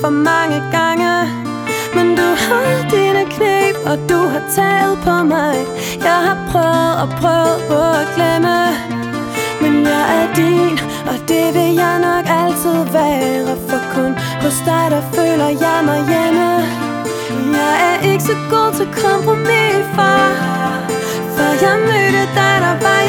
for mange gange. Men du har dine knep, og du har taget på mig. Jeg har prøvet og prøvet på at glemme, men jeg er din, og det vil jeg nok altid være. For kun hos dig, der føler jeg mig hjemme. Jeg er ikke så god til kompromis, far, for jeg mødte dig, der var